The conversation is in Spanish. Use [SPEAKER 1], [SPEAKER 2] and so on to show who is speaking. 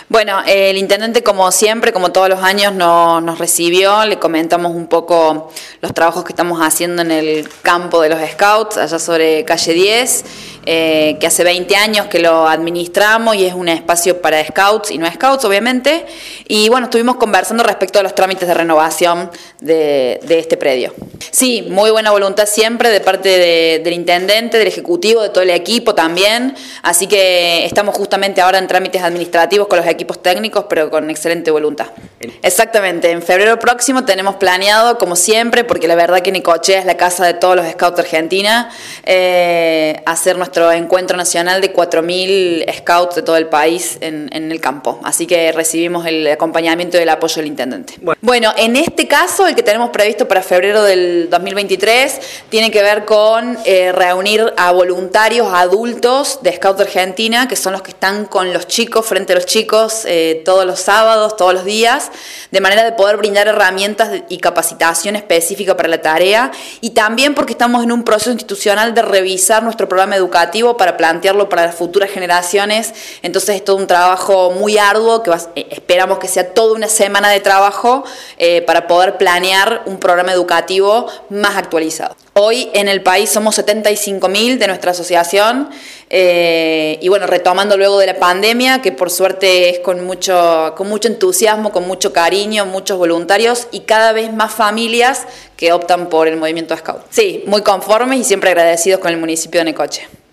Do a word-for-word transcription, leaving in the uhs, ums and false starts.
[SPEAKER 1] Bueno, el intendente, como siempre, como todos los años, no, nos recibió, le comentamos un poco los trabajos que estamos haciendo en el campo de los Scouts, allá sobre calle diez, eh, que hace veinte años que lo administramos y es un espacio para Scouts y no Scouts, obviamente. Y bueno, estuvimos conversando respecto a los trámites de renovación de, de este predio. Sí, muy buena voluntad siempre de parte de, del intendente, del ejecutivo, de todo el equipo también. Así que estamos justamente ahora en trámites administrativos con los equipos técnicos, pero con excelente voluntad. Exactamente, en febrero próximo tenemos planeado, como siempre, porque la verdad que Necochea es la casa de todos los Scouts de Argentina, eh, hacer nuestro encuentro nacional de cuatro mil Scouts de todo el país en, en el campo. Así que recibimos el acompañamiento y el apoyo del intendente. Bueno. bueno, en este caso, el que tenemos previsto para febrero del dos mil veintitrés, tiene que ver con eh, reunir a voluntarios adultos de Scouts de Argentina, que son los que están con los chicos, frente a los chicos, eh, todos los sábados, todos los días, de manera de poder brindar herramientas y capacitación específica para la tarea, y también porque estamos en un proceso institucional de revisar nuestro programa educativo para plantearlo para las futuras generaciones. Entonces es todo un trabajo muy arduo, que va, eh, esperamos que sea toda una semana de trabajo eh, para poder planear un programa educativo más actualizado. Hoy en el país somos setenta y cinco mil de nuestra asociación, eh, y bueno, retomando luego de la pandemia, que por suerte es con mucho, con mucho entusiasmo, con mucho cariño, muchos voluntarios y cada vez más familias que optan por el movimiento Scout. Sí, muy conformes y siempre agradecidos con el municipio de Necochea.